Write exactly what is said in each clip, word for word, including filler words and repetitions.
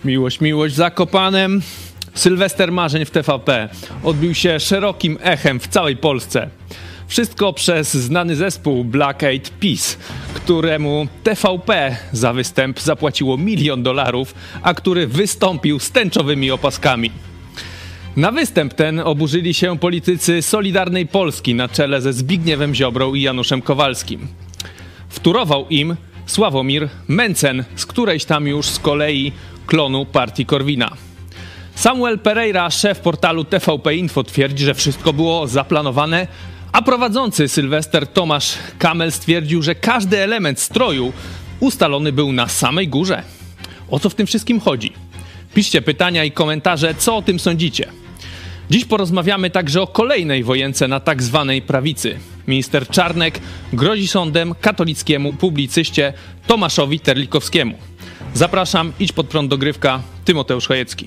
Miłość, miłość w Zakopanem. Sylwester marzeń w T V P odbił się szerokim echem w całej Polsce. Wszystko przez znany zespół Black Eyed Peas, któremu T V P za występ zapłaciło milion dolarów, a który wystąpił z tęczowymi opaskami. Na występ ten oburzyli się politycy Solidarnej Polski na czele ze Zbigniewem Ziobrą i Januszem Kowalskim. Wtórował im Sławomir Mencen, z którejś tam już z kolei klonu partii Korwina. Samuel Pereira, szef portalu T V P Info, twierdzi, że wszystko było zaplanowane, a prowadzący Sylwester Tomasz Kamel stwierdził, że każdy element stroju ustalony był na samej górze. O co w tym wszystkim chodzi? Piszcie pytania i komentarze, co o tym sądzicie. Dziś porozmawiamy także o kolejnej wojence na tak zwanej prawicy. Minister Czarnek grozi sądem katolickiemu publicyście Tomaszowi Terlikowskiemu. Zapraszam, idź pod prąd dogrywka, Tymoteusz Chojecki.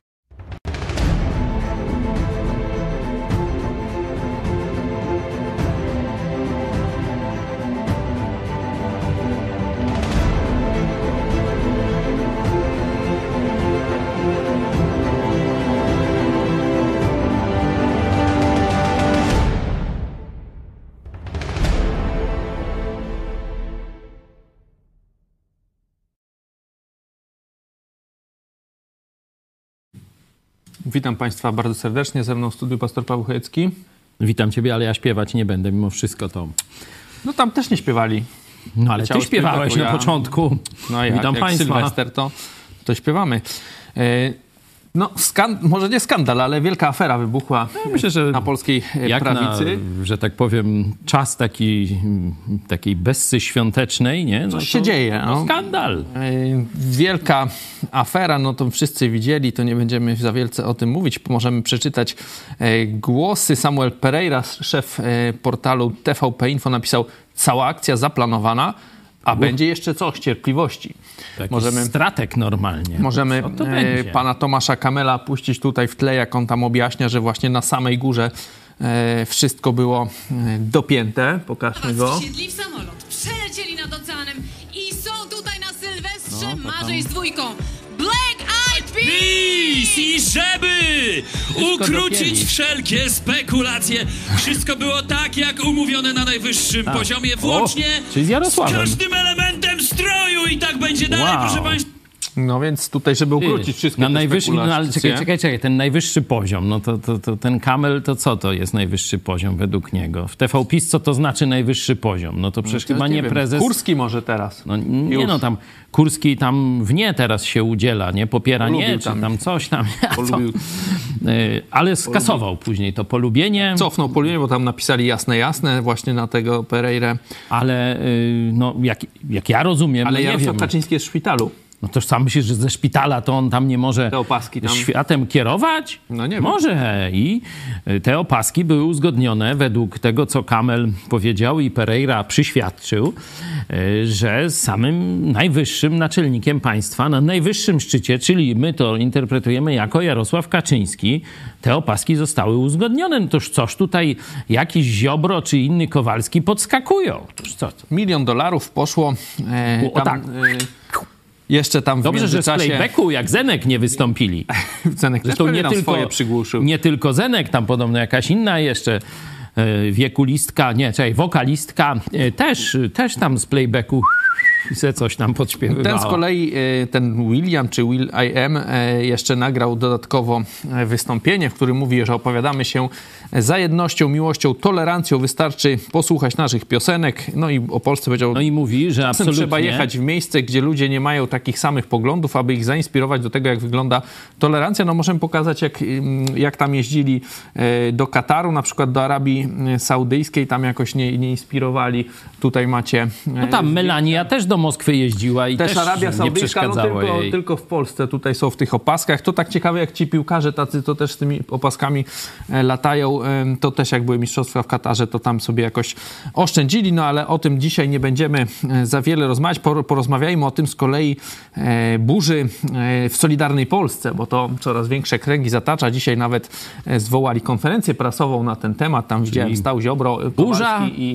Witam Państwa bardzo serdecznie. Ze mną w studiu pastor Paweł Chojecki. Witam Ciebie, ale ja śpiewać nie będę mimo wszystko to. No tam też nie śpiewali. No ale Ty śpiewałeś na ja... początku. No jak, Witam jak Państwa. Sylwester, to, to śpiewamy. No, skan- może nie skandal, ale wielka afera wybuchła ja myślę, że na polskiej jak prawicy. Na, że tak powiem, czas taki, takiej bessy świątecznej, nie? No coś się dzieje. No. No, skandal. Wielka afera, no to wszyscy widzieli, to nie będziemy za wielce o tym mówić. Możemy przeczytać głosy. Samuel Pereira, szef portalu T V P Info, napisał: cała akcja zaplanowana, a Uf. będzie jeszcze coś, cierpliwości. Taki możemy stratek normalnie. Możemy e, pana Tomasza Kamela puścić tutaj w tle, jak on tam objaśnia, że właśnie na samej górze e, wszystko było e, dopięte. Pokażmy go. Wsiedli w samolot, przelecieli nad oceanem i są tutaj na Sylwestrze no, marzeń z dwójką. Black Eyed Peas! I żeby ukrócić dopięli. wszelkie spekulacje, wszystko było tak, jak umówione na najwyższym tak. poziomie, włącznie o, czyli z Jarosławem. z każdym elementem stroju i tak będzie dalej, wow. proszę Państwa. No więc tutaj, żeby ukrócić wszystkie na te najwyższy, no, ale spekulacje. czekaj, czekaj, czekaj, ten najwyższy poziom, no to, to, to ten Kamel, to co to jest najwyższy poziom według niego? W T V P I S co to znaczy najwyższy poziom? No to przecież no to chyba nie, nie prezes... Kurski może teraz. No nie Już. no, tam Kurski tam w nie teraz się udziela, nie? Popiera Polubił nie, czy tam, tam coś tam. Polubił. Ale skasował Polubił. później to polubienie. Cofnął polubienie, bo tam napisali jasne, jasne właśnie na tego Pereirę. Ale no jak, jak ja rozumiem, Ale no Jarosław wiem. Kaczyński jest w szpitalu. No to sam myślisz, że ze szpitala to on tam nie może te opaski tam. światem kierować? No nie wiem. Może. I te opaski były uzgodnione według tego, co Kamel powiedział i Pereira przyświadczył, że z samym najwyższym naczelnikiem państwa na najwyższym szczycie, czyli my to interpretujemy jako Jarosław Kaczyński, te opaski zostały uzgodnione. No toż coś tutaj jakiś Ziobro czy inny Kowalski podskakują. Toż co to? Milion dolarów poszło e, o, tam, tak. E, Jeszcze tam w Dobrze, że z playbacku jak Zenek nie wystąpili. Zenek też nie tam tylko, swoje przygłuszył. Nie tylko Zenek, tam podobno jakaś inna jeszcze e, wiekulistka, nie, czekaj, wokalistka e, też, też tam z playbacku se coś tam podśpiewywała. Ten z kolei, ten William czy Will I Am jeszcze nagrał dodatkowo wystąpienie, w którym mówi, że opowiadamy się za jednością, miłością, tolerancją. Wystarczy posłuchać naszych piosenek. No i o Polsce powiedział... No i mówi, że absolutnie... Trzeba jechać w miejsce, gdzie ludzie nie mają takich samych poglądów, aby ich zainspirować do tego, jak wygląda tolerancja. No możemy pokazać, jak, jak tam jeździli do Kataru, na przykład do Arabii Saudyjskiej. Tam jakoś nie, nie inspirowali. Tutaj macie... No tam Melania też do Moskwy jeździła i też, też Arabia nie Saudyjska, przeszkadzało no tylko, jej. tylko w Polsce tutaj są w tych opaskach. To tak ciekawe, jak ci piłkarze tacy, to też z tymi opaskami latają. To też jak były mistrzostwa w Katarze, to tam sobie jakoś oszczędzili, no ale o tym dzisiaj nie będziemy za wiele rozmawiać. Porozmawiajmy o tym z kolei burzy w Solidarnej Polsce, bo to coraz większe kręgi zatacza. Dzisiaj nawet zwołali konferencję prasową na ten temat. Tam widziałem, stał Ziobro, burza Kowalski i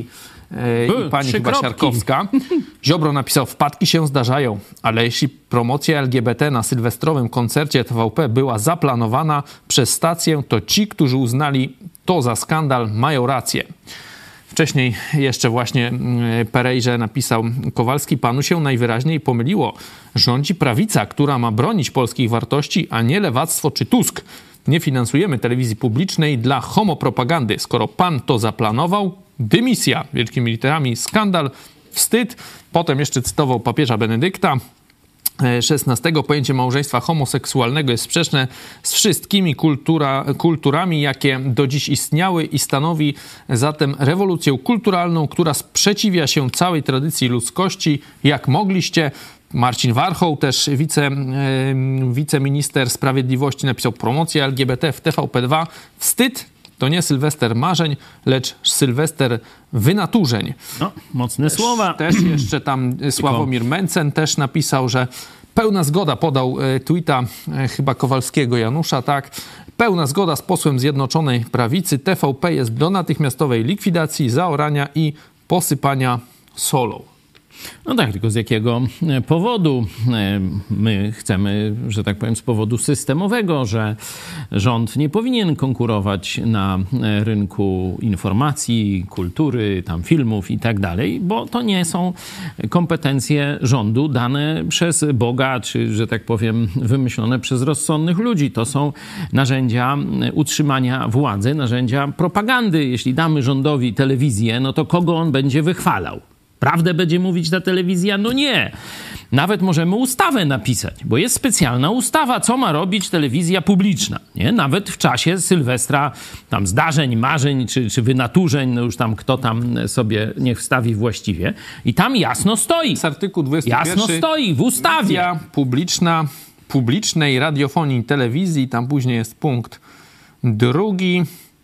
yy, i pani chyba Siarkowska. Ziobro napisał, wpadki się zdarzają, ale jeśli promocja L G B T na sylwestrowym koncercie T V P była zaplanowana przez stację, to ci, którzy uznali to za skandal, mają rację. Wcześniej jeszcze właśnie Perejrze napisał, Kowalski, panu się najwyraźniej pomyliło. Rządzi prawica, która ma bronić polskich wartości, a nie lewactwo czy Tusk. Nie finansujemy telewizji publicznej dla homopropagandy. Skoro pan to zaplanował, dymisja, wielkimi literami, skandal, wstyd. Potem jeszcze cytował papieża Benedykta szesnastego. Pojęcie małżeństwa homoseksualnego jest sprzeczne z wszystkimi kultura, kulturami, jakie do dziś istniały i stanowi zatem rewolucję kulturalną, która sprzeciwia się całej tradycji ludzkości. Jak mogliście... Marcin Warchoł, też wice, e, wiceminister sprawiedliwości, napisał, promocja L G B T w T V P dwa. Wstyd, to nie Sylwester marzeń, lecz Sylwester wynaturzeń. No, mocne też, słowa. Też jeszcze tam Sławomir Mencen też napisał, że pełna zgoda, podał e, tweeta e, chyba Kowalskiego Janusza, tak. Pełna zgoda z posłem Zjednoczonej Prawicy. T V P jest do natychmiastowej likwidacji, zaorania i posypania solą. No tak, tylko z jakiego powodu? My chcemy, że tak powiem, z powodu systemowego, że rząd nie powinien konkurować na rynku informacji, kultury, tam filmów i tak dalej, bo to nie są kompetencje rządu dane przez Boga, czy, że tak powiem, wymyślone przez rozsądnych ludzi. To są narzędzia utrzymania władzy, narzędzia propagandy. Jeśli damy rządowi telewizję, no to kogo on będzie wychwalał? Prawdę będzie mówić ta telewizja? No nie. Nawet możemy ustawę napisać, bo jest specjalna ustawa, co ma robić telewizja publiczna. Nie? Nawet w czasie Sylwestra, tam zdarzeń, marzeń czy, czy wynaturzeń, no już tam kto tam sobie niech wstawi właściwie. I tam jasno stoi. Z artykułu dwudziestego pierwszego. Jasno stoi w ustawie. Telewizja publiczna, publicznej radiofonii i telewizji, tam później jest punkt drugi,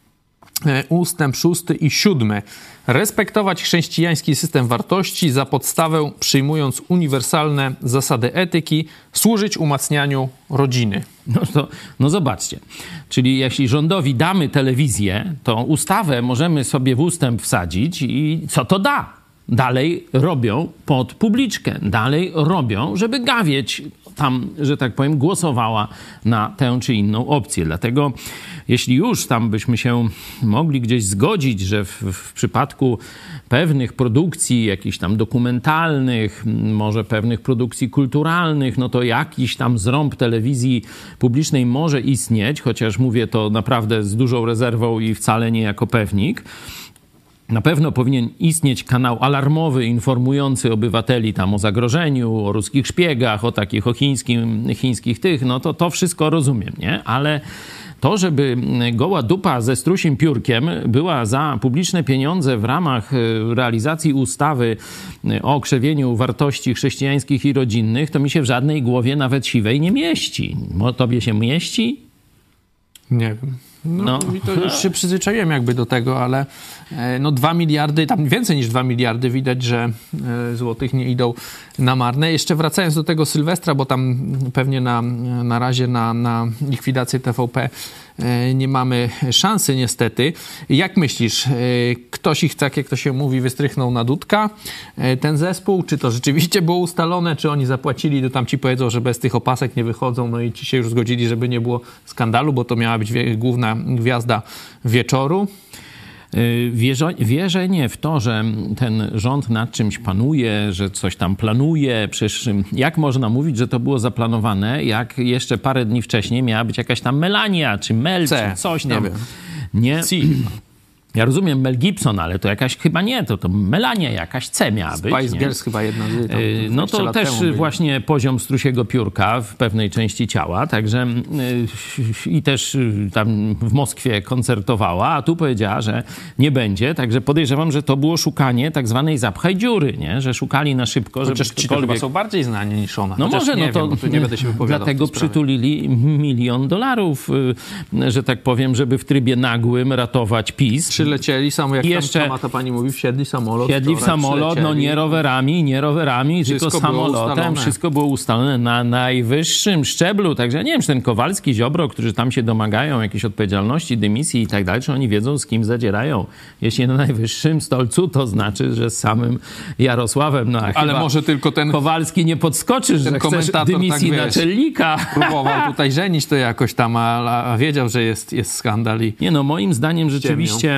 ustęp szósty i siódmy. Respektować chrześcijański system wartości, za podstawę przyjmując uniwersalne zasady etyki, służyć umacnianiu rodziny. No, to, no zobaczcie, czyli jeśli rządowi damy telewizję, to ustawę możemy sobie w ustęp wsadzić i co to da? Dalej robią pod publiczkę, dalej robią, żeby gawieć tam, że tak powiem, głosowała na tę czy inną opcję. Dlatego jeśli już tam byśmy się mogli gdzieś zgodzić, że w, w przypadku pewnych produkcji, jakichś tam dokumentalnych, może pewnych produkcji kulturalnych, no to jakiś tam zrąb telewizji publicznej może istnieć, chociaż mówię to naprawdę z dużą rezerwą i wcale nie jako pewnik. Na pewno powinien istnieć kanał alarmowy, informujący obywateli tam o zagrożeniu, o ruskich szpiegach, o takich, o chińskim, chińskich tych, no to to wszystko rozumiem, nie? Ale to, żeby goła dupa ze strusim piórkiem była za publiczne pieniądze w ramach realizacji ustawy o krzewieniu wartości chrześcijańskich i rodzinnych, to mi się w żadnej głowie nawet siwej nie mieści. Bo tobie się mieści? Nie wiem. No, no. To już się przyzwyczaiłem jakby do tego, ale no dwa miliardy, tam więcej niż dwa miliardy, widać, że złotych nie idą na marne. Jeszcze wracając do tego Sylwestra, bo tam pewnie na, na razie na, na likwidację T V P nie mamy szansy niestety. Jak myślisz, ktoś ich, tak jak to się mówi, wystrychnął na dudka, ten zespół? Czy to rzeczywiście było ustalone? Czy oni zapłacili, to tam ci powiedzą, że bez tych opasek nie wychodzą, no i ci się już zgodzili, żeby nie było skandalu, bo to miała być główna gwiazda wieczoru? Wierzę, wierzę nie w to, że ten rząd nad czymś panuje, że coś tam planuje. Przecież jak można mówić, że to było zaplanowane, jak jeszcze parę dni wcześniej miała być jakaś tam Melania, czy Mel, C, czy coś tam. Nie wiem. Nie. C. Ja rozumiem Mel Gibson, ale to jakaś chyba nie, to, to Melania jakaś C miała być. Spice Girls chyba jedna z tam, No to też właśnie poziom strusiego piórka w pewnej części ciała, także yy, i też yy, tam w Moskwie koncertowała, a tu powiedziała, że nie będzie, także podejrzewam, że to było szukanie tak zwanej zapchaj dziury, nie? Że szukali na szybko, żeby Chociaż ci to chyba są bardziej znani niż ona. No Chociaż może, nie no to, wiem, to nie będę się wypowiadał. Dlatego przytulili milion dolarów, że tak powiem, żeby w trybie nagłym ratować PiS. przylecieli, samo jak jeszcze, tam sama ta pani mówi, wsiedli samolot. Wsiedli w samolot, no nie rowerami, nie rowerami, wszystko tylko samolotem. Wszystko było ustalone na najwyższym szczeblu. Także ja nie wiem, czy ten Kowalski, Ziobro, którzy tam się domagają jakiejś odpowiedzialności, dymisji i tak dalej, czy oni wiedzą, z kim zadzierają. Jeśli na najwyższym stolcu, to znaczy, że z samym Jarosławem. No, ale może tylko ten Kowalski nie podskoczysz, że chcesz dymisji tak, naczelnika. Próbował tutaj żenić to jakoś tam, a, a wiedział, że jest, jest skandal. I nie no, moim zdaniem rzeczywiście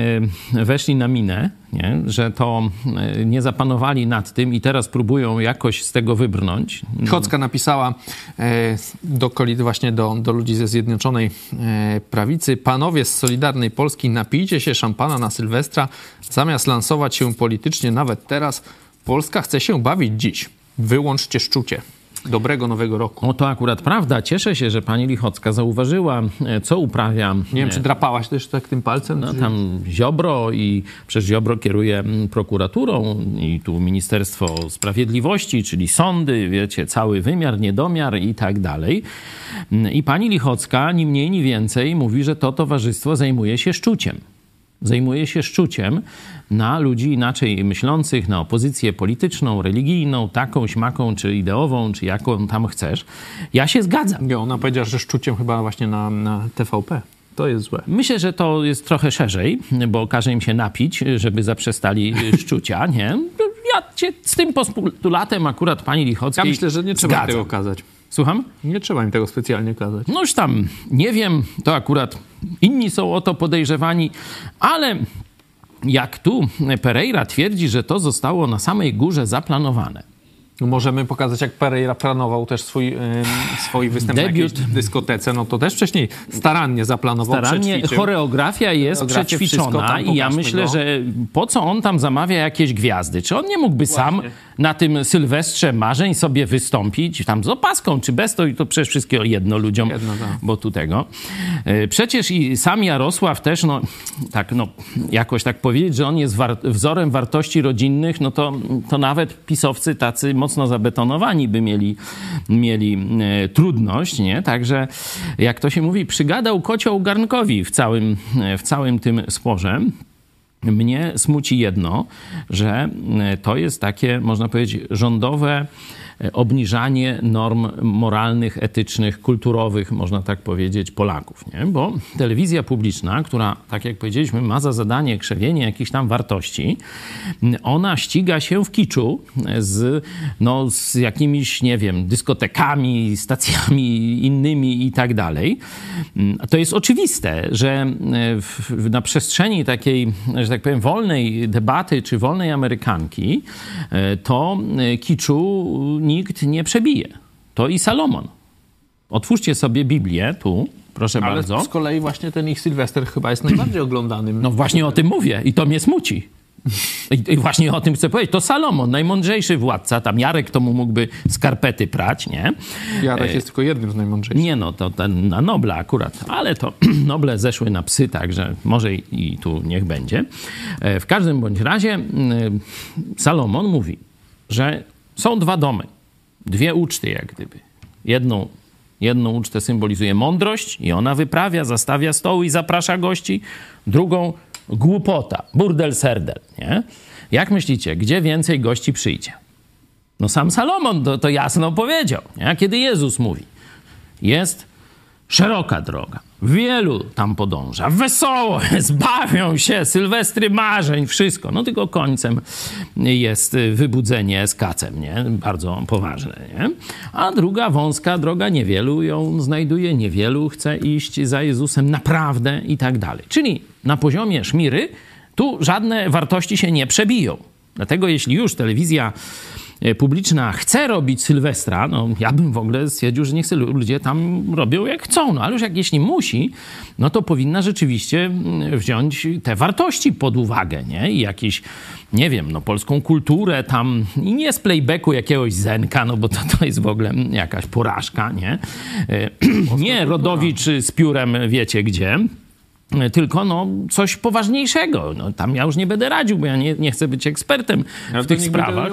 y, weszli na minę, nie? Że to y, nie zapanowali nad tym i teraz próbują jakoś z tego wybrnąć. Chocka napisała e, do właśnie do, do ludzi ze Zjednoczonej e, Prawicy: panowie z Solidarnej Polski, napijcie się szampana na Sylwestra, zamiast lansować się politycznie nawet teraz. Polska chce się bawić dziś. Wyłączcie szczucie. Dobrego Nowego Roku. No to akurat prawda. Cieszę się, że pani Lichocka zauważyła, co uprawia... Nie wiem, czy drapałaś też tak tym palcem? No, tam Ziobro i przez Ziobro kieruje prokuraturą i tu Ministerstwo Sprawiedliwości, czyli sądy, wiecie, cały wymiar, niedomiar i tak dalej. I pani Lichocka ni mniej, ni więcej mówi, że to towarzystwo zajmuje się szczuciem. Zajmuje się szczuciem na ludzi inaczej myślących, na opozycję polityczną, religijną, taką, śmaką, czy ideową, czy jaką tam chcesz. Ja się zgadzam. Nie, ona powiedziała, że szczuciem chyba właśnie na, na T V P. To jest złe. Myślę, że to jest trochę szerzej, bo każe im się napić, żeby zaprzestali szczucia, nie? Ja cię z tym postulatem akurat pani Lichockiej Ja myślę, że nie trzeba zgadzam. tego kazać. Słucham? Nie trzeba im tego specjalnie kazać. No już tam, nie wiem, to akurat inni są o to podejrzewani, ale jak tu Pereira twierdzi, że to zostało na samej górze zaplanowane. Możemy pokazać, jak Pereira planował też swój, yy, swój występ Debiut. na jakiejś dyskotece. No to też wcześniej starannie zaplanował, Starannie, przećwiczył. choreografia jest Choreografię, przećwiczona i ja myślę, go. że po co on tam zamawia jakieś gwiazdy? Czy on nie mógłby Właśnie. sam na tym Sylwestrze Marzeń sobie wystąpić, tam z opaską, czy bez, to, to przecież wszystkiego jedno ludziom, jedno, tak. bo tu tego. Przecież i sam Jarosław też, no tak, no jakoś tak powiedzieć, że on jest war- wzorem wartości rodzinnych, no to, to nawet pisowcy tacy mocno zabetonowani by mieli, mieli e, trudność, nie? Także, jak to się mówi, przygadał kocioł garnkowi w całym, w całym tym sporze. Mnie smuci jedno, że to jest takie, można powiedzieć, rządowe obniżanie norm moralnych, etycznych, kulturowych, można tak powiedzieć, Polaków, nie? Bo telewizja publiczna, która, tak jak powiedzieliśmy, ma za zadanie krzewienie jakichś tam wartości, ona ściga się w kiczu z, no, z jakimiś, nie wiem, dyskotekami, stacjami innymi i tak dalej. To jest oczywiste, że w, na przestrzeni takiej, że tak powiem, wolnej debaty czy wolnej Amerykanki, to kiczu nikt nie przebije. To i Salomon. Otwórzcie sobie Biblię tu, proszę Ale bardzo. Ale z kolei właśnie ten ich Sylwester chyba jest najbardziej oglądanym. No właśnie o tym mówię i to mnie smuci. I, I właśnie o tym chcę powiedzieć. To Salomon, najmądrzejszy władca. Tam Jarek to mu mógłby skarpety prać, nie? Jarek e... jest tylko jednym z najmądrzejszych. Nie no, to ten na Nobla akurat. Ale to Noble zeszły na psy, także może i, i tu niech będzie. E, w każdym bądź razie e, Salomon mówi, że są dwa domy. Dwie uczty jak gdyby. Jedną, jedną ucztę symbolizuje mądrość i ona wyprawia, zastawia stoły i zaprasza gości. Drugą głupota, burdel serdel, nie? Jak myślicie, gdzie więcej gości przyjdzie? No sam Salomon to, to jasno powiedział, nie? Kiedy Jezus mówi, jest szeroka droga, wielu tam podąża, wesoło jest, bawią się, sylwestry marzeń, wszystko. No tylko końcem jest wybudzenie z kacem, nie? Bardzo poważne, nie? A druga wąska droga, niewielu ją znajduje, niewielu chce iść za Jezusem naprawdę i tak dalej. Czyli na poziomie szmiry tu żadne wartości się nie przebiją. Dlatego jeśli już telewizja publiczna chce robić Sylwestra, no ja bym w ogóle stwierdził, że niech sobie ludzie tam robią jak chcą. No ale już jak jeśli musi, no to powinna rzeczywiście wziąć te wartości pod uwagę, nie? I jakieś, nie wiem, no polską kulturę tam, i nie z playbacku jakiegoś Zenka, no bo to, to jest w ogóle jakaś porażka, nie? Nie Rodowicz z piórem wiecie gdzie, tylko no coś poważniejszego. No, tam ja już nie będę radził, bo ja nie, nie chcę być ekspertem ja w tych sprawach.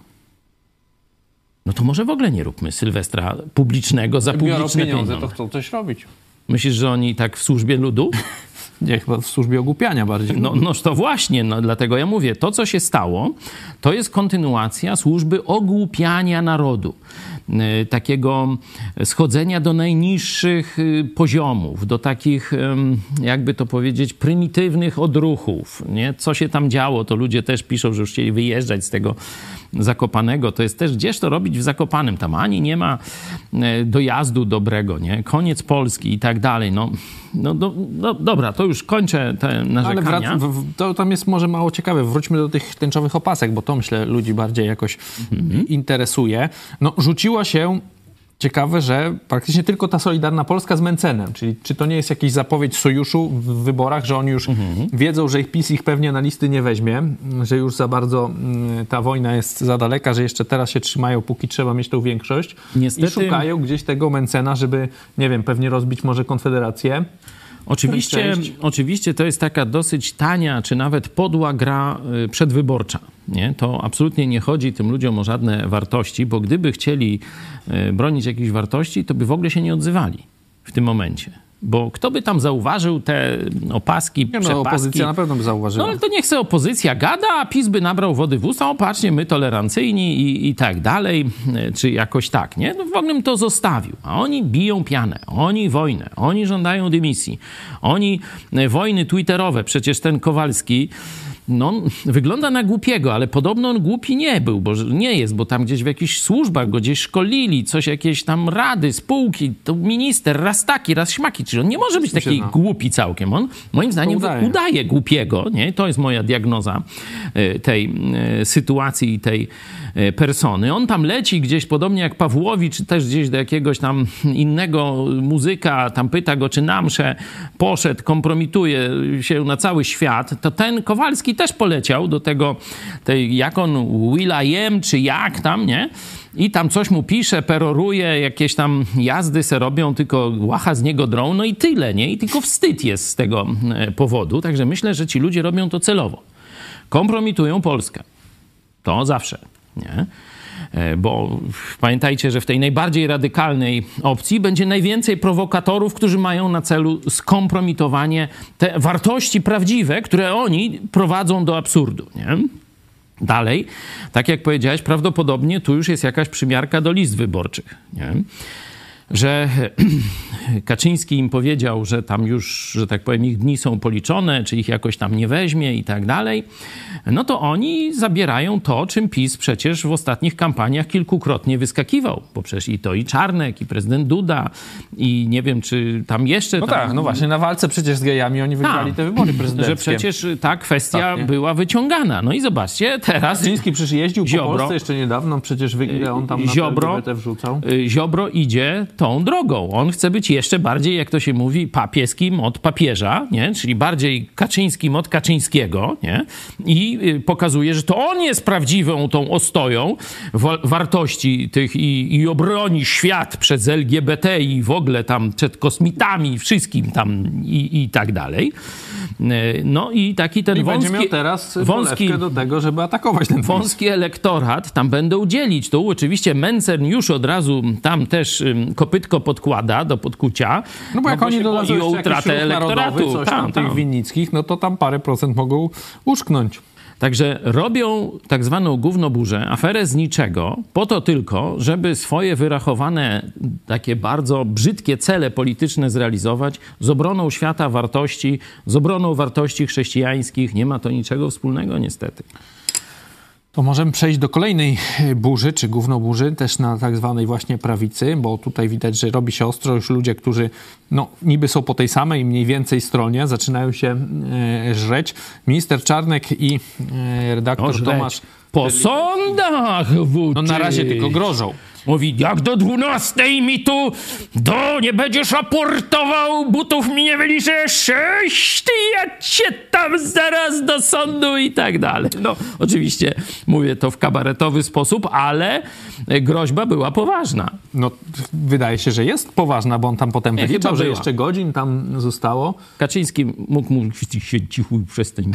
No to może w ogóle nie róbmy Sylwestra publicznego za publiczne pieniądze, pieniądze. to chcą coś robić. Myślisz, że oni tak w służbie ludu? Nie, chyba w służbie ogłupiania bardziej. No, noż to właśnie, no, dlatego ja mówię, to co się stało, to jest kontynuacja służby ogłupiania narodu. Takiego schodzenia do najniższych poziomów, do takich, jakby to powiedzieć, prymitywnych odruchów. Nie? Co się tam działo, to ludzie też piszą, że już chcieli wyjeżdżać z tego Zakopanego. To jest też, gdzież to robić w Zakopanem? Tam ani nie ma dojazdu dobrego, nie? Koniec Polski i tak dalej. No, no, do, no dobra, to już kończę te narzekania. Ale wrac- to tam jest może mało ciekawe. Wróćmy do tych tęczowych opasek, bo to myślę ludzi bardziej jakoś mhm. interesuje. No rzuciło się ciekawe, że praktycznie tylko ta Solidarna Polska z Mencenem, czyli czy to nie jest jakaś zapowiedź sojuszu w wyborach, że oni już mhm. wiedzą, że ich PiS ich pewnie na listy nie weźmie, że już za bardzo ta wojna jest za daleka, że jeszcze teraz się trzymają, póki trzeba mieć tą większość. Niestety... I szukają gdzieś tego Mencena, żeby, nie wiem, pewnie rozbić może Konfederację. Oczywiście, oczywiście to jest taka dosyć tania, czy nawet podła gra przedwyborcza. Nie? To absolutnie nie chodzi tym ludziom o żadne wartości, bo gdyby chcieli bronić jakichś wartości, to by w ogóle się nie odzywali w tym momencie. Bo kto by tam zauważył te opaski, nie, no, przepaski? Opozycja na pewno by zauważyła. No ale to niech se opozycja gada, a PiS by nabrał wody w usta, o patrzcie, my tolerancyjni i, i tak dalej, czy jakoś tak, nie? No w ogóle bym to zostawił. A oni biją pianę, oni wojnę, oni żądają dymisji, oni wojny twitterowe, przecież ten Kowalski, no, wygląda na głupiego, ale podobno on głupi nie był, bo nie jest, bo tam gdzieś w jakichś służbach go gdzieś szkolili, coś, jakieś tam rady, spółki, to minister, raz taki, raz śmaki, czyli on nie może być taki no. głupi całkiem. On moim zdaniem udaje. udaje głupiego, nie? To jest moja diagnoza tej sytuacji i tej persony. On tam leci gdzieś, podobnie jak Pawłowicz, czy też gdzieś do jakiegoś tam innego muzyka, tam pyta go, czy na mszę poszedł, kompromituje się na cały świat, to ten Kowalski też poleciał do tego, tej, jak on, Will I Am, czy jak tam, nie? I tam coś mu pisze, peroruje, jakieś tam jazdy se robią, tylko łacha z niego drą, no i tyle, nie? I tylko wstyd jest z tego powodu. Także myślę, że ci ludzie robią to celowo. Kompromitują Polskę. To zawsze, nie? Bo pamiętajcie, że w tej najbardziej radykalnej opcji będzie najwięcej prowokatorów, którzy mają na celu skompromitowanie te wartości prawdziwe, które oni prowadzą do absurdu, nie? Dalej, tak jak powiedziałeś, prawdopodobnie tu już jest jakaś przymiarka do list wyborczych, nie? Że Kaczyński im powiedział, że tam już, że tak powiem, ich dni są policzone, czy ich jakoś tam nie weźmie i tak dalej, no to oni zabierają to, czym PiS przecież w ostatnich kampaniach kilkukrotnie wyskakiwał, bo przecież i to i Czarnek, i prezydent Duda, i nie wiem, czy tam jeszcze... No tam... tak, no właśnie, na walce przecież z gejami oni wygrali te wybory prezydenckie. Że przecież ta kwestia tak, była wyciągana. No i zobaczcie, teraz... Kaczyński przecież jeździł po Ziobro, Polsce jeszcze niedawno, przecież wygrał on tam na Ziobro, L G B T wrzucał. Ziobro idzie tą drogą. On chce być jeszcze bardziej, jak to się mówi, papieskim od papieża, nie? Czyli bardziej Kaczyńskim od Kaczyńskiego, nie? I pokazuje, że to on jest prawdziwą tą ostoją wa- wartości tych i, i obroni świat przed L G B T i w ogóle tam przed kosmitami, wszystkim tam i, i tak dalej. No i taki ten I wąski... będzie miał teraz wąski do tego, żeby atakować ten wąski elektorat tam będą dzielić. Tu oczywiście Mencen już od razu tam też um, kopytko podkłada do podkucia. No bo jak no oni dodadzą i o utratę elektoratu. Coś tam, tam tych winnickich, no to tam parę procent mogą uszknąć. Także robią tak zwaną gównoburzę, aferę z niczego, po to tylko, żeby swoje wyrachowane, takie bardzo brzydkie cele polityczne zrealizować z obroną świata wartości, z obroną wartości chrześcijańskich. Nie ma to niczego wspólnego niestety. To możemy przejść do kolejnej burzy, czy gównoburzy, też na tak zwanej właśnie prawicy, bo tutaj widać, że robi się ostro. Już ludzie, którzy no, niby są po tej samej, mniej więcej stronie, zaczynają się e, żreć. Minister Czarnek i e, redaktor no, Tomasz... Po sądach włóczy. No na razie tylko grożą. Mówi, jak do dwunastej mi tu do nie będziesz aportował, butów mi nie wyliczę, sześć, ty ja cię tam zaraz do sądu i tak dalej. No oczywiście mówię to w kabaretowy sposób, ale groźba była poważna. No wydaje się, że jest poważna, bo on tam potem Nie, wyliczał, że była. jeszcze godzin tam zostało. Kaczyński mógł mu się cichu przestań.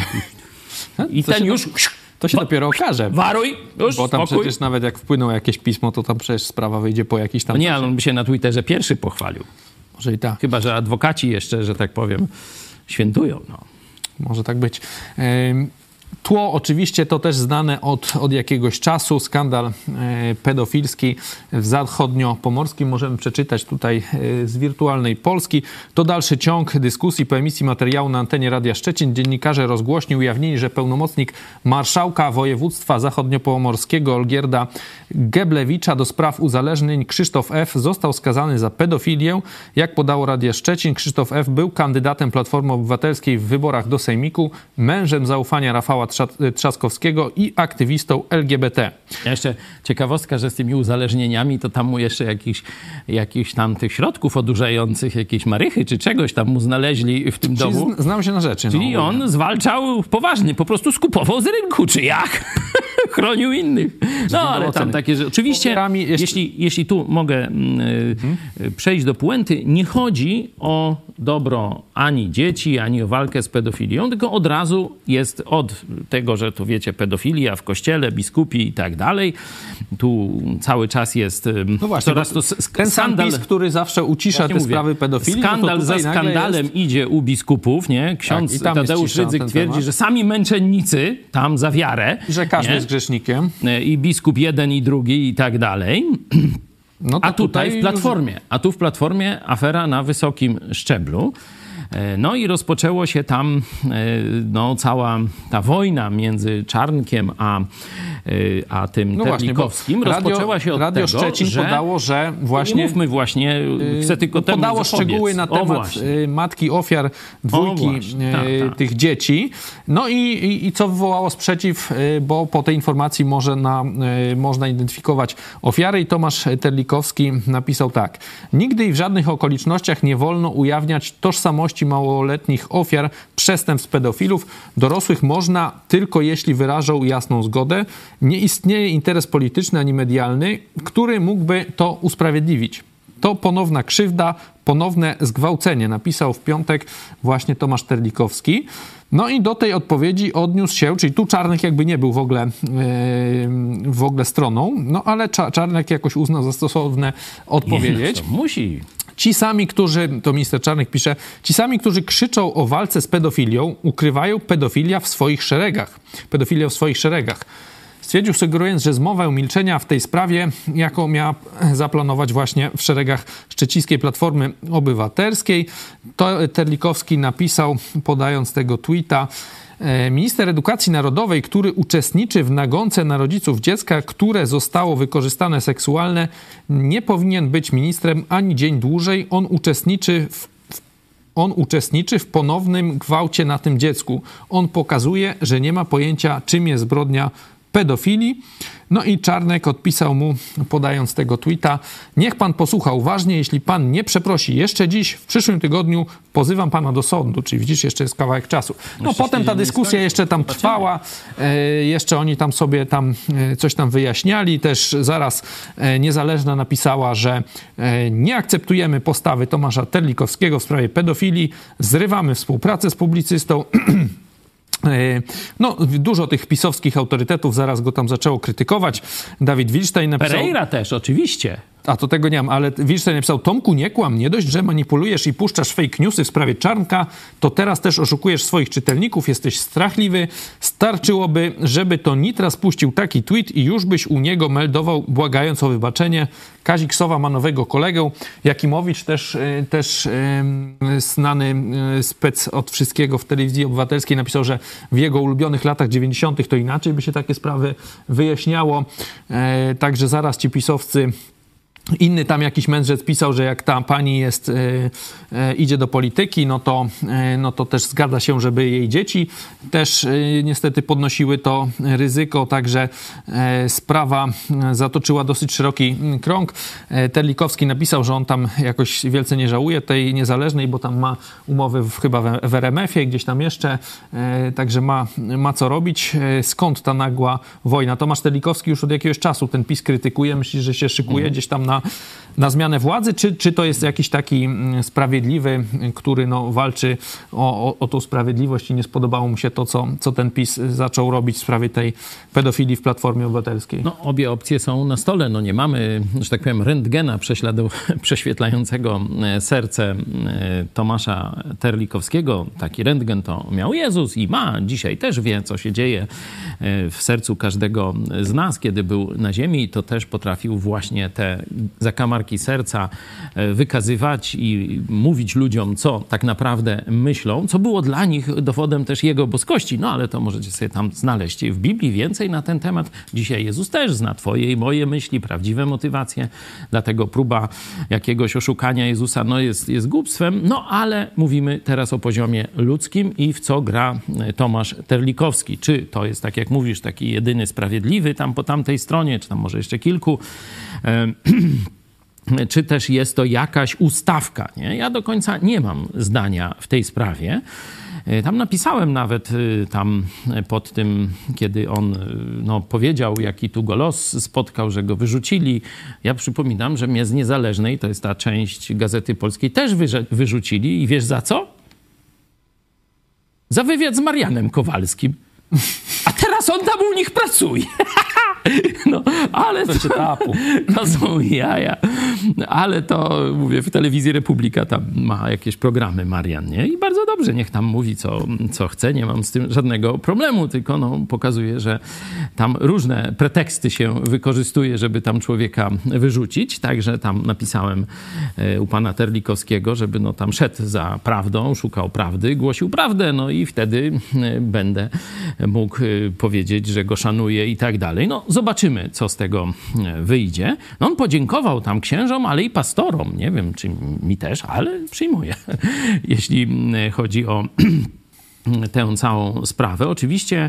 I To ten się już... To się dopiero okaże. Waruj, już Bo tam spokój. przecież nawet jak wpłyną jakieś pismo, to tam przecież sprawa wyjdzie po jakiś tam... No nie, ale on by się na Twitterze pierwszy pochwalił. Może i tak. Chyba że adwokaci jeszcze, że tak powiem, świętują. No. Może tak być. Tło oczywiście to też znane od, od jakiegoś czasu. Skandal e, pedofilski w zachodniopomorskim. Możemy przeczytać tutaj e, z wirtualnej Polski. To dalszy ciąg dyskusji po emisji materiału na antenie Radia Szczecin. Dziennikarze rozgłośni ujawnili, że pełnomocnik marszałka województwa zachodniopomorskiego Olgierda Geblewicza do spraw uzależnień Krzysztof F. został skazany za pedofilię. Jak podało Radio Szczecin, Krzysztof F. był kandydatem Platformy Obywatelskiej w wyborach do Sejmiku, mężem zaufania Rafała Trzaskowskiego i aktywistą L G B T. Ja jeszcze ciekawostka, że z tymi uzależnieniami to tam mu jeszcze jakichś, jakichś tam tych środków odurzających, jakieś marychy czy czegoś tam mu znaleźli w tym Czyli domu. Znał się na rzeczy. Czyli no, on zwalczał poważnie, po prostu skupował z rynku, czy jak? Chronił innych. No ale tam takie, że oczywiście, jeszcze... jeśli, jeśli tu mogę hmm. przejść do puenty, nie chodzi o dobro ani dzieci, ani o walkę z pedofilią, tylko od razu jest od tego, że tu wiecie, pedofilia w kościele, biskupi i tak dalej. Tu cały czas jest no właśnie, coraz to ten skandal, PiS, który zawsze ucisza te mówię, sprawy pedofilii. Skandal no za skandalem jest... idzie u biskupów, nie? Ksiądz tak, Tadeusz Rydzyk twierdzi, temat. że sami męczennicy tam za wiarę. Że każdy nie? jest grzesznikiem. I biskup jeden i drugi i tak dalej. No a tutaj, tutaj w Platformie, a tu w Platformie afera na wysokim szczeblu. No i rozpoczęło się tam no, cała ta wojna między Czarnkiem a, a tym no Terlikowskim. Właśnie, rozpoczęła radio, się od Radio tego, Szczecin że... podało, że właśnie... Nie mówmy właśnie, chcę tylko temu Podało zapobiec. szczegóły na temat matki ofiar dwójki właśnie, tak, tak. tych dzieci. No i, i, i co wywołało sprzeciw, bo po tej informacji może na, można identyfikować ofiary i Tomasz Terlikowski napisał tak. Nigdy i w żadnych okolicznościach nie wolno ujawniać tożsamości małoletnich ofiar przestępstw pedofilów. Dorosłych można tylko jeśli wyrażą jasną zgodę. Nie istnieje interes polityczny ani medialny, który mógłby to usprawiedliwić. To ponowna krzywda, ponowne zgwałcenie, napisał w piątek właśnie Tomasz Terlikowski. No i do tej odpowiedzi odniósł się, czyli tu Czarnek jakby nie był w ogóle, yy, w ogóle stroną, no ale Czarnek jakoś uznał za stosowne odpowiedzieć. Nie, no musi. Ci sami, którzy, to minister Czarnek pisze, ci sami, którzy krzyczą o walce z pedofilią, ukrywają pedofilia w swoich szeregach. Pedofilię w swoich szeregach. Stwierdził, sugerując, że zmowę milczenia w tej sprawie, jaką miała zaplanować właśnie w szeregach Szczecińskiej Platformy Obywatelskiej. To Terlikowski napisał, podając tego tweeta, minister edukacji narodowej, który uczestniczy w nagonce na rodziców dziecka, które zostało wykorzystane seksualnie, nie powinien być ministrem ani dzień dłużej. On uczestniczy w On uczestniczy w ponownym gwałcie na tym dziecku. On pokazuje, że nie ma pojęcia, czym jest zbrodnia pedofilii. No i Czarnek odpisał mu, podając tego tweeta, niech pan posłucha uważnie, jeśli pan nie przeprosi jeszcze dziś, w przyszłym tygodniu pozywam pana do sądu. Czyli widzisz, jeszcze jest kawałek czasu. No jeszcze potem ta dyskusja jeszcze tam trwała, e, jeszcze oni tam sobie tam e, coś tam wyjaśniali. Też zaraz e, Niezależna napisała, że e, nie akceptujemy postawy Tomasza Terlikowskiego w sprawie pedofilii, zrywamy współpracę z publicystą. No, dużo tych pisowskich autorytetów zaraz go tam zaczęło krytykować. Dawid Wilstein napisał... Pereira też, oczywiście. A to tego nie mam, ale Wilstein napisał, Tomku, nie kłam, nie dość, że manipulujesz i puszczasz fake newsy w sprawie Czarnka, to teraz też oszukujesz swoich czytelników, jesteś strachliwy. Starczyłoby, żeby to Nitras puścił taki tweet i już byś u niego meldował, błagając o wybaczenie. Kazik Sowa ma nowego kolegę. Jakimowicz też, też znany spec od wszystkiego w telewizji obywatelskiej napisał, że w jego ulubionych latach dziewięćdziesiątych to inaczej by się takie sprawy wyjaśniało. Także zaraz ci pisowcy... Inny tam jakiś mędrzec pisał, że jak ta pani jest, e, e, idzie do polityki, no to, e, no to też zgadza się, żeby jej dzieci też e, niestety podnosiły to ryzyko, także e, sprawa zatoczyła dosyć szeroki krąg. E, Terlikowski napisał, że on tam jakoś wielce nie żałuje tej Niezależnej, bo tam ma umowy w, chyba w, w R M F ie, gdzieś tam jeszcze, e, także ma, ma co robić. E, skąd ta nagła wojna? Tomasz Terlikowski już od jakiegoś czasu ten PiS krytykuje, myśli, że się szykuje gdzieś tam na Na, na zmianę władzy, czy, czy to jest jakiś taki sprawiedliwy, który no, walczy o, o, o tą sprawiedliwość i nie spodobało mu się to, co, co ten PiS zaczął robić w sprawie tej pedofilii w Platformie Obywatelskiej? No, obie opcje są na stole. No, nie mamy, że tak powiem, rentgena prześwietlającego serce Tomasza Terlikowskiego. Taki rentgen to miał Jezus i ma. Dzisiaj też wie, co się dzieje w sercu każdego z nas, kiedy był na ziemi. To też potrafił właśnie te zakamarki serca wykazywać i mówić ludziom, co tak naprawdę myślą, co było dla nich dowodem też jego boskości. No ale to możecie sobie tam znaleźć w Biblii więcej na ten temat. Dzisiaj Jezus też zna twoje i moje myśli, prawdziwe motywacje. Dlatego próba jakiegoś oszukania Jezusa no jest, jest głupstwem. No ale mówimy teraz o poziomie ludzkim i w co gra Tomasz Terlikowski. Czy to jest, tak jak mówisz, taki jedyny sprawiedliwy tam po tamtej stronie, czy tam może jeszcze kilku, czy też jest to jakaś ustawka, nie? Ja do końca nie mam zdania w tej sprawie. Tam napisałem nawet tam pod tym, kiedy on no, powiedział, jaki tu go los spotkał, że go wyrzucili. Ja przypominam, że mnie z Niezależnej, to jest ta część Gazety Polskiej, też wyrze- wyrzucili i wiesz za co? Za wywiad z Marianem Kowalskim. A teraz on tam u nich pracuje. No, ale to, to są jaja. Ale to, mówię, w telewizji Republika tam ma jakieś programy Marian, nie? I bardzo dobrze, niech tam mówi, co, co chce. Nie mam z tym żadnego problemu, tylko no, pokazuje, że tam różne preteksty się wykorzystuje, żeby tam człowieka wyrzucić. Także tam napisałem u pana Terlikowskiego, żeby no, tam szedł za prawdą, szukał prawdy, głosił prawdę, no i wtedy będę mógł powiedzieć, że go szanuję i tak dalej. No, zobaczymy, co z tego wyjdzie. No, on podziękował tam księżom, ale i pastorom. Nie wiem, czy mi też, ale przyjmuję, jeśli chodzi o tę całą sprawę. Oczywiście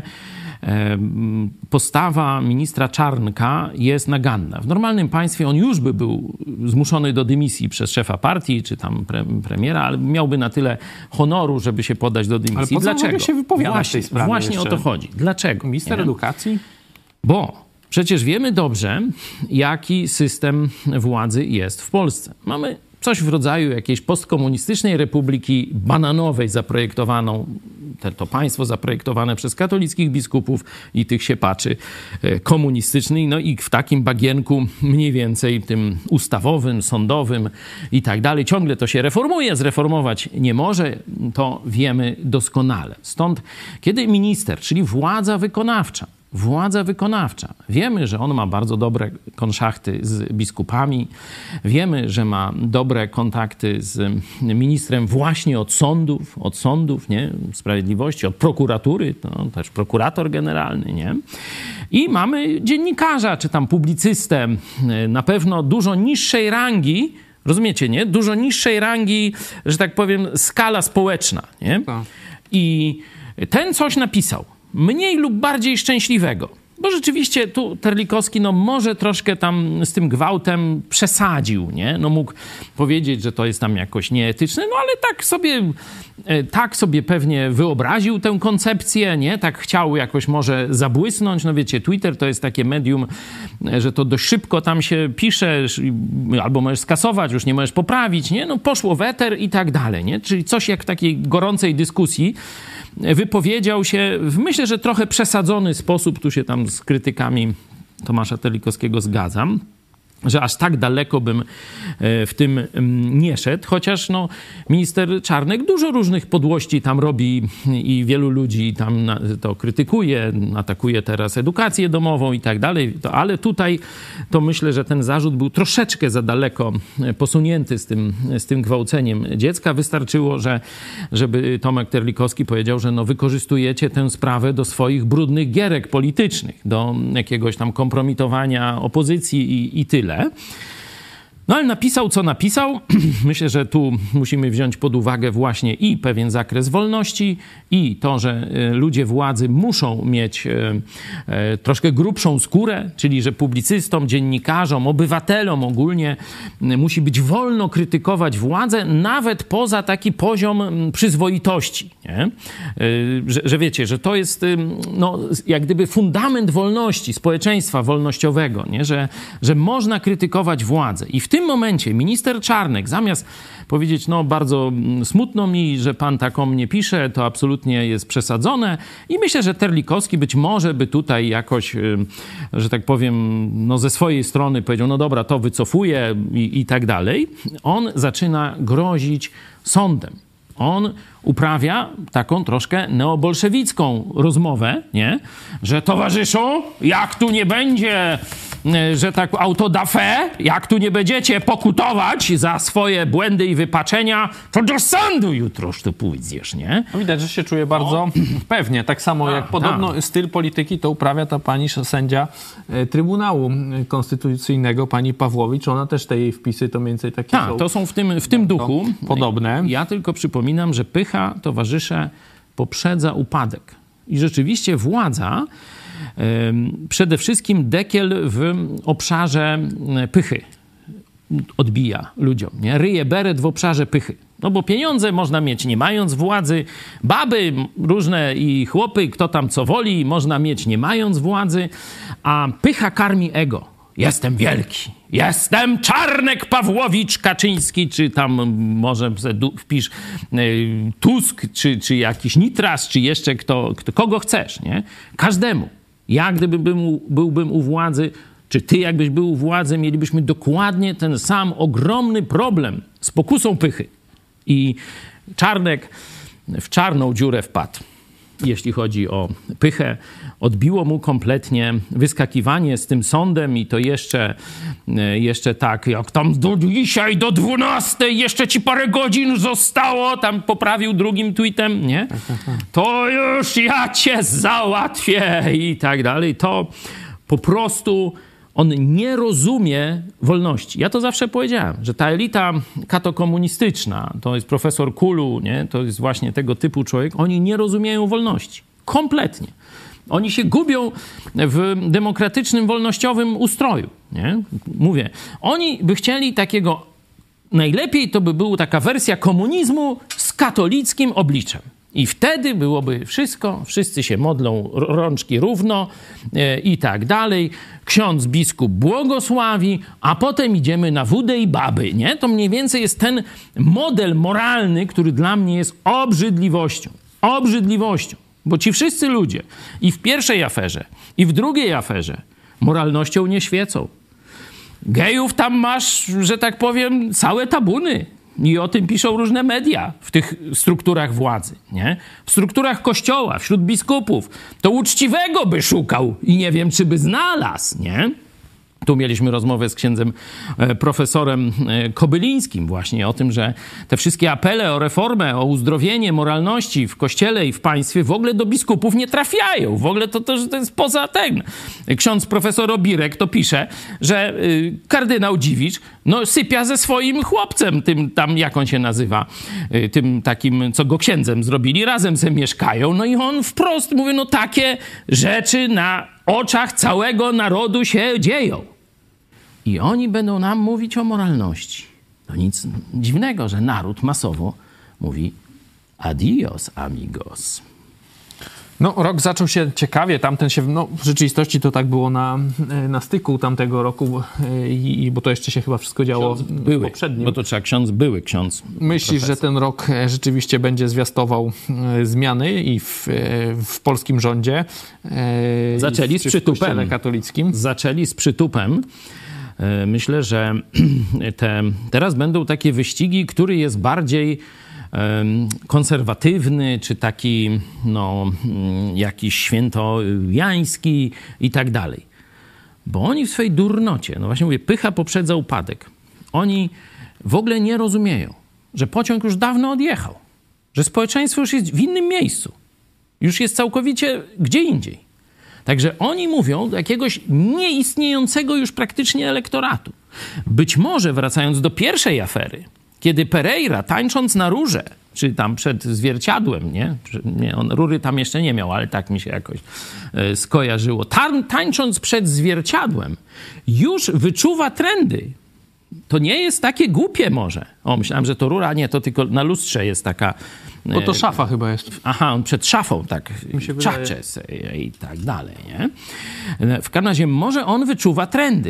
postawa ministra Czarnka jest naganna. W normalnym państwie on już by był zmuszony do dymisji przez szefa partii, czy tam pre, premiera, ale miałby na tyle honoru, żeby się podać do dymisji. Ale po co dlaczego? się wypowiadać właśnie, w tej sprawie właśnie jeszcze? o to chodzi. Dlaczego? Minister nie? edukacji? Bo przecież wiemy dobrze, jaki system władzy jest w Polsce. Mamy coś w rodzaju jakiejś postkomunistycznej republiki bananowej zaprojektowaną, to państwo zaprojektowane przez katolickich biskupów i tych siepaczy komunistycznych, no i w takim bagienku mniej więcej tym ustawowym, sądowym i tak dalej. Ciągle to się reformuje, zreformować nie może, to wiemy doskonale. Stąd, kiedy minister, czyli władza wykonawcza, Władza wykonawcza. Wiemy, że on ma bardzo dobre konszachty z biskupami. Wiemy, że ma dobre kontakty z ministrem właśnie od sądów, od sądów, nie? Sprawiedliwości, od prokuratury, to też prokurator generalny, nie? I mamy dziennikarza, czy tam publicystę, na pewno dużo niższej rangi, rozumiecie, nie? Dużo niższej rangi, że tak powiem, skala społeczna, nie? I ten coś napisał. Mniej lub bardziej szczęśliwego. Bo rzeczywiście tu Terlikowski no może troszkę tam z tym gwałtem przesadził, nie? No mógł powiedzieć, że to jest tam jakoś nieetyczne, no ale tak sobie, tak sobie pewnie wyobraził tę koncepcję, nie? Tak chciał jakoś może zabłysnąć. No wiecie, Twitter to jest takie medium, że to dość szybko tam się pisze, albo możesz skasować, już nie możesz poprawić, nie? No poszło w eter i tak dalej, nie? Czyli coś jak w takiej gorącej dyskusji wypowiedział się w, myślę, że trochę przesadzony sposób, tu się tam z krytykami Tomasza Terlikowskiego zgadzam, że aż tak daleko bym w tym nie szedł, chociaż no, minister Czarnek dużo różnych podłości tam robi i wielu ludzi tam to krytykuje, atakuje teraz edukację domową i tak dalej, ale tutaj to myślę, że ten zarzut był troszeczkę za daleko posunięty z tym, z tym gwałceniem dziecka. Wystarczyło, że, żeby Tomek Terlikowski powiedział, że no, wykorzystujecie tę sprawę do swoich brudnych gierek politycznych, do jakiegoś tam kompromitowania opozycji i, i tyle. No ale napisał, co napisał. Myślę, że tu musimy wziąć pod uwagę właśnie i pewien zakres wolności, i to, że ludzie władzy muszą mieć troszkę grubszą skórę, czyli że publicystom, dziennikarzom, obywatelom ogólnie musi być wolno krytykować władzę, nawet poza taki poziom przyzwoitości. Nie? Że, że wiecie, że to jest no, jak gdyby fundament wolności, społeczeństwa wolnościowego, nie? Że, że można krytykować władzę. I w tym momencie minister Czarnek zamiast powiedzieć, no bardzo smutno mi, że pan tak o mnie pisze, to absolutnie jest przesadzone i myślę, że Terlikowski być może by tutaj jakoś, że tak powiem, no ze swojej strony powiedział, no dobra, to wycofuję i, i tak dalej. On zaczyna grozić sądem. On uprawia taką troszkę neobolszewicką rozmowę, nie? Że towarzyszu, jak tu nie będzie, że tak autodafé, jak tu nie będziecie pokutować za swoje błędy i wypaczenia, to do sądu jutroż tu pójdziesz, nie? No widać, że się czuje bardzo o. pewnie. Tak samo jak podobno ta. styl polityki to uprawia ta pani sędzia Trybunału Konstytucyjnego, pani Pawłowicz. Ona też te jej wpisy to mniej więcej takie Ta, są. to są w tym, w tym duchu. Podobne. Ja tylko przypominam, że pycha, towarzysze, poprzedza upadek. I rzeczywiście władza, przede wszystkim dekiel w obszarze pychy odbija ludziom, nie? Ryje beret w obszarze pychy. No bo pieniądze można mieć nie mając władzy, baby różne i chłopy, kto tam co woli, można mieć nie mając władzy, a pycha karmi ego. Jestem wielki, jestem Czarnek, Pawłowicz, Kaczyński, czy tam może wpisz Tusk, czy, czy jakiś Nitras, czy jeszcze kto, kto, kogo chcesz, nie? Każdemu. Ja gdybym był, byłbym u władzy, czy ty jakbyś był u władzy, mielibyśmy dokładnie ten sam ogromny problem z pokusą pychy. I Czarnek w czarną dziurę wpadł. Jeśli chodzi o pychę, odbiło mu kompletnie wyskakiwanie z tym sądem i to jeszcze, jeszcze tak, jak tam do dzisiaj do dwunastej jeszcze ci parę godzin zostało, tam poprawił drugim tweetem, nie? To już ja cię załatwię i tak dalej. To po prostu on nie rozumie wolności. Ja to zawsze powiedziałem, że ta elita katokomunistyczna, to jest profesor Kulu, nie? To jest właśnie tego typu człowiek, oni nie rozumieją wolności. Kompletnie. Oni się gubią w demokratycznym, wolnościowym ustroju. Nie? Mówię, oni by chcieli takiego, najlepiej to by była taka wersja komunizmu z katolickim obliczem. I wtedy byłoby wszystko, wszyscy się modlą, rączki równo e, i tak dalej. Ksiądz biskup błogosławi, a potem idziemy na wódę i baby, nie? To mniej więcej jest ten model moralny, który dla mnie jest obrzydliwością. Obrzydliwością. Bo ci wszyscy ludzie i w pierwszej aferze, i w drugiej aferze moralnością nie świecą. Gejów tam masz, że tak powiem, całe tabuny. I o tym piszą różne media w tych strukturach władzy, nie? W strukturach kościoła, wśród biskupów. To uczciwego by szukał i nie wiem, czy by znalazł, nie? Tu mieliśmy rozmowę z księdzem e, profesorem e, Kobylińskim właśnie o tym, że te wszystkie apele o reformę, o uzdrowienie moralności w kościele i w państwie w ogóle do biskupów nie trafiają. W ogóle to, to, to jest poza tym. Ksiądz profesor Obirek to pisze, że y, kardynał Dziwicz no, sypia ze swoim chłopcem, tym tam, jak on się nazywa, y, tym takim, co go księdzem zrobili, razem se mieszkają. No i on wprost mówi, no takie rzeczy na oczach całego narodu się dzieją. I oni będą nam mówić o moralności. To nic dziwnego, że naród masowo mówi adios, amigos. No, rok zaczął się ciekawie, tamten się, no w rzeczywistości to tak było na, na styku tamtego roku, i, bo to jeszcze się chyba wszystko działo ksiądz były, poprzednim. Bo to trzeba ksiądz, były ksiądz. Myślisz, profesor, że ten rok rzeczywiście będzie zwiastował zmiany i w, w polskim rządzie? Zaczęli w, z przytupem. W katolickim? Zaczęli z przytupem. Myślę, że te, teraz będą takie wyścigi, który jest bardziej konserwatywny, czy taki no, jakiś świętojański i tak dalej. Bo oni w swojej durnocie, no właśnie mówię, pycha poprzedza upadek. Oni w ogóle nie rozumieją, że pociąg już dawno odjechał, że społeczeństwo już jest w innym miejscu, już jest całkowicie gdzie indziej. Także oni mówią do jakiegoś nieistniejącego już praktycznie elektoratu. Być może wracając do pierwszej afery, kiedy Pereira, tańcząc na rurze, czy tam przed zwierciadłem, nie? nie on rury tam jeszcze nie miał, ale tak mi się jakoś e, skojarzyło. Tań, tańcząc przed zwierciadłem, już wyczuwa trendy. To nie jest takie głupie może. O, myślałem, że to rura, nie, to tylko na lustrze jest taka... E, Bo to szafa chyba jest. Aha, on przed szafą tak czacze i tak dalej, nie? W każdym razie może on wyczuwa trendy.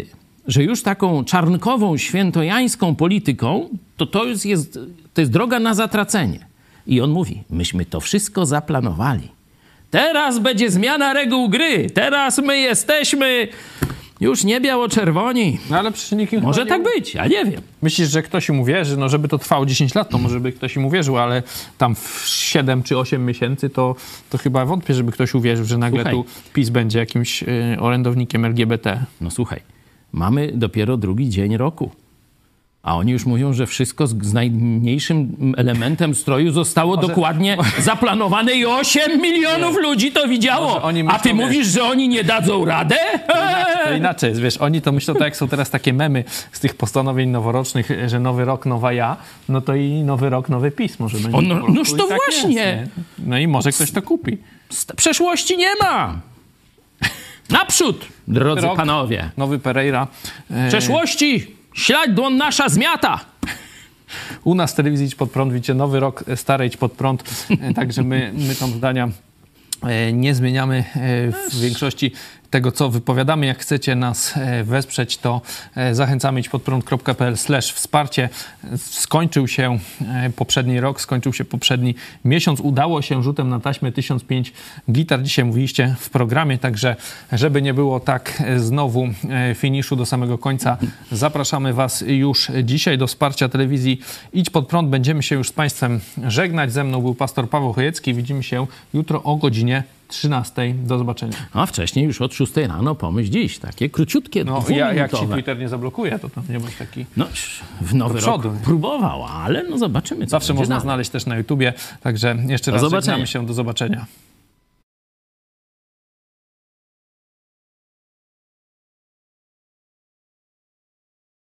że już taką czarnkową, świętojańską polityką, to to już jest, to jest droga na zatracenie. I on mówi, myśmy to wszystko zaplanowali. Teraz będzie zmiana reguł gry. Teraz my jesteśmy już nie biało-czerwoni. No ale przecież nikt im Może chyba tak nie... być, ja nie wiem. Myślisz, że ktoś im uwierzy? No żeby to trwało dziesięć lat, to może by ktoś im uwierzył, ale tam w siedem czy osiem miesięcy to, to chyba wątpię, żeby ktoś uwierzył, że nagle Słuchaj. tu PiS będzie jakimś y, orędownikiem L G B T. No słuchaj, mamy dopiero drugi dzień roku. A oni już mówią, że wszystko z, z najmniejszym elementem stroju zostało Może- dokładnie zaplanowane i osiem milionów ludzi to widziało. Może oni A myślą, ty wiesz- mówisz, że oni nie dadzą radę? To inaczej jest, wiesz, oni to myślą tak, jak są teraz takie memy z tych postanowień noworocznych, że nowy rok, nowa ja, no to i nowy rok, nowy PiS może będzie. O, no- po prostu noż i to tak właśnie. Jest, nie? No i może ktoś to kupi. Z- Przeszłości nie ma. Naprzód, drodzy Rok. panowie. Nowy Pereira. E, Przeszłości ślad dłoń nasza zmiata. U nas w telewizji Idź Pod Prąd, widzicie, nowy rok, stary Idź Pod Prąd, e, także my, my tam zdania e, nie zmieniamy e, w większości tego, co wypowiadamy. Jak chcecie nas e, wesprzeć, to e, zachęcamy idźpodprąd kropka p l slash wsparcie. Skończył się e, poprzedni rok, skończył się poprzedni miesiąc. Udało się rzutem na taśmę tysiąc pięć gitar. Dzisiaj mówiliście w programie, także żeby nie było tak e, znowu e, finiszu do samego końca, zapraszamy was już dzisiaj do wsparcia telewizji Idź Pod Prąd. Będziemy się już z państwem żegnać. Ze mną był pastor Paweł Chojecki. Widzimy się jutro o godzinie trzynastej. Do zobaczenia. A wcześniej już od szóstej rano, pomyśl dziś. Takie króciutkie, No, ja, jak ci dwuminutowe. Twitter nie zablokuje, to tam nie bądź taki... No, w nowy Do rok przodu. próbował, ale no zobaczymy, co Zawsze będzie można dalej. znaleźć też na YouTubie. Także jeszcze Do raz zobaczenia. żegnamy się. Do zobaczenia.